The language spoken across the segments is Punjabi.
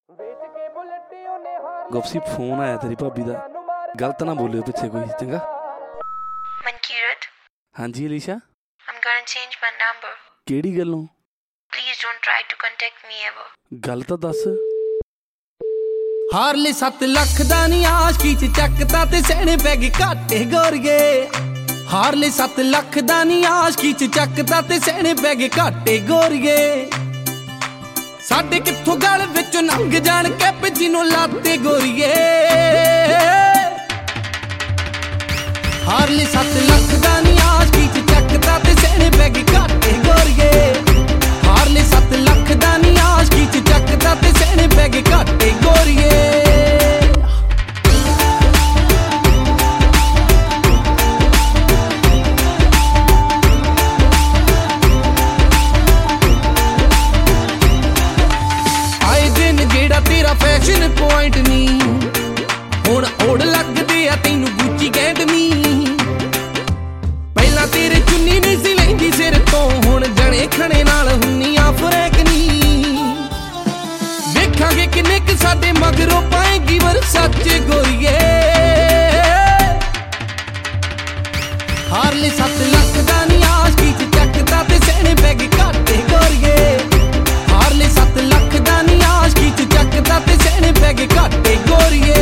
ਗੁਪਸੀ ਫੋਨ ਆਇਆ ਤੇਰੀ ਭਾਬੀ ਦਾ, ਗਲਤ ਨਾ ਬੋਲਿਓ ਪਿੱਛੇ ਕੋਈ, ਚੰਗਾ। ਮਨਕੀਰਤ। ਹਾਂਜੀ Alisha. I'm gonna change my number. ਕਿਹੜੀ ਗੱਲੋਂ? Please don't try to contact me ever. ਗੱਲ ਤਾਂ ਦੱਸ। ਹਾਰਲੇ 7 ਲੱਖ ਦਾ ਨੀ ਆਸ਼ਕੀ ਚ ਚੱਕਤਾ ਤੇ ਸਹਿਣੇ ਪੈ ਗਏ ਘਾਟੇ ਗੋਰੀਏ। ਹਾਰਲੇ 7 ਲੱਖ ਦਾ ਨੀ ਆਸ਼ਕੀ ਚ ਚੱਕਤਾ ਤੇ ਸਹਿਣੇ ਪੈ ਗਏ ਘਾਟੇ ਗੋਰੀਏ। ਸਾਡੇ ਕਿੱਥੋਂ ਗਲ ਵਿੱਚੋਂ ਲੰਘ ਜਾਣ ਕੈਪ ਜਿਹਨੂੰ ਲਾਤੇ ਗੋਰੀਏ। ਹਾਰਲੇ 7 ਲੱਖ ਦਾ ਨੀ ਆਸ਼ਕੀ ਚ ਚੱਕਤਾ ਤੇ ਸਹਿਣੇ ਪੈ ਗਏ ਘਾਟੇ ਗੋਰੀਏ। ਹਾਰਲੇ 7 ਲੱਖ ਦਾ ਨੀ ਆਸ਼ਕੀ ਚ ਚੱਕਤਾ ਤੇ ਸਹਿਣੇ ਪੈ ਗਏ ਘਾਟੇ ਗੋਰੀਏ। ਤੇਰਾ ਫੈਸ਼ਨ ਪੁਆਇੰਟ ਨੀ ਹੁਣ ਓੜ ਲੱਗਦੇ ਆ ਤੈਨੂੰ ਗੁੱਚੀ ਗੈਂਡ ਨੀ। ਪਹਿਲਾਂ ਤੇਰੇ ਚੁੰਨੀ ਨਹੀਂ ਸੀ ਲੈਂਦੀ ਸਿਰ ਤੋਂ, ਹੁਣ ਜਣੇ ਖਣੇ ਨਾਲ ਹੁੰਨੀਆਂ ਫਰੈਂਕ ਨੀ। ਵੇਖਾਂਗੇ ਕਿੰਨੇ ਕੁ ਸਾਡੇ ਮਗਰੋਂ ਪਾਏਗੀ ਵਰਸਾਚੇ ਗੋਰੀਏ। ਹਾਰਲੇ 7 ਲੱਖ ਦਾ ਨੀ ਆਸ਼ਕੀ ਚ ਚੱਕਦਾ ਤੇ ਸਹਿਣੇ ਪੈ ਗਏ ਘਾਟੇ ਗੋਰੀਏ। ਹਾਰਲੇ 7 ਲੱਖ ਦਾ ਨੀ ਆਸ਼ਕੀ ਚ ਚੱਕਦਾ ਤੇ ਸਹਿਣੇ ਪੈ ਗਏ ਘਾਟੇ ਗੋਰੀਏ।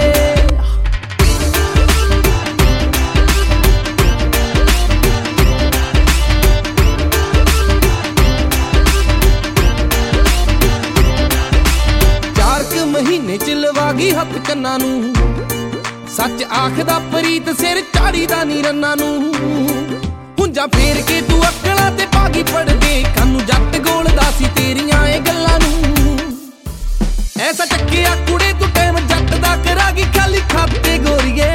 ਚਾਰ ਕੁ ਮਹੀਨੇ ਚ ਲਵਾ ਗਈ ਹੱਥ ਕੰਨਾਂ ਨੂੰ, ਸੱਚ ਆਖਦਾ ਪ੍ਰੀਤ ਸਿਰ ਚਾੜੀ ਦਾ ਨੀ ਰੰਨਾਂ ਨੂੰ। ਹੁੰਜਾ ਫੇਰ ਕੇ ਤੂੰ ਅਕਲਾਂ ਤੇ ਭਾਗੀ ਪੜਦੇ, ਕਾਨੂੰ ਜੱਟ ਗੋਲਦਾ ਸੀ ਤੇਰੀਆਂ ਇਹ ਗੱਲਾਂ ਨੂੰ। ਐਸਾ ਚੱਕਿਆ ਕੁੜੇ ਤੂੰ ਟਾਈਮ ਜੱਟ ਦਾ ਕਰਾਂਗੀ ਖਾਲੀ ਖਾਤੇ ਗੋਰੀਏ।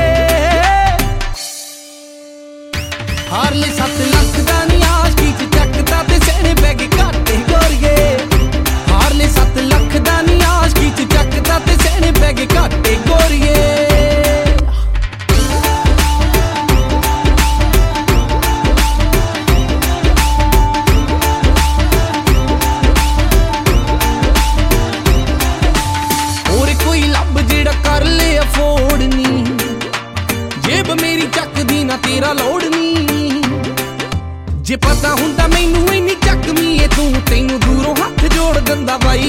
ਹਾਰਲੇ 7 ਲੱਖ ਦਾ ਨੀ ਆਸ਼ਕੀ ਚ ਚੱਕਦਾ ਤੇ ਸਹਿਣੇ ਪੈ ਗਏ ਘਾਟੇ ਗੋਰੀਏ। ਹਾਰਲੇ 7 ਲੱਖ ਦਾ ਨੀ ਆਸ਼ਕੀ ਚ ਚੱਕਦਾ ਤੇ ਸਹਿਣੇ ਪੈ ਗਏ ਘਾਟੇ ਗੋਰੀਏ। ਕਰ ਲੈ ਅਫੋਰਡ ਨੀ, ਜੇਬ ਮੇਰੀ ਚੱਕਦੀ ਨਾ ਤੇਰਾ ਲੋੜ ਨੀ। ਜੇ ਪਤਾ ਹੁੰਦਾ ਮੈਨੂੰ ਇੰਨੀ ਚੱਕਵੀਂ ਏ ਤੂੰ, ਤੈਨੂੰ ਦੂਰੋਂ ਹੱਥ ਜੋੜ ਦਿੰਦਾ ਬਾਈ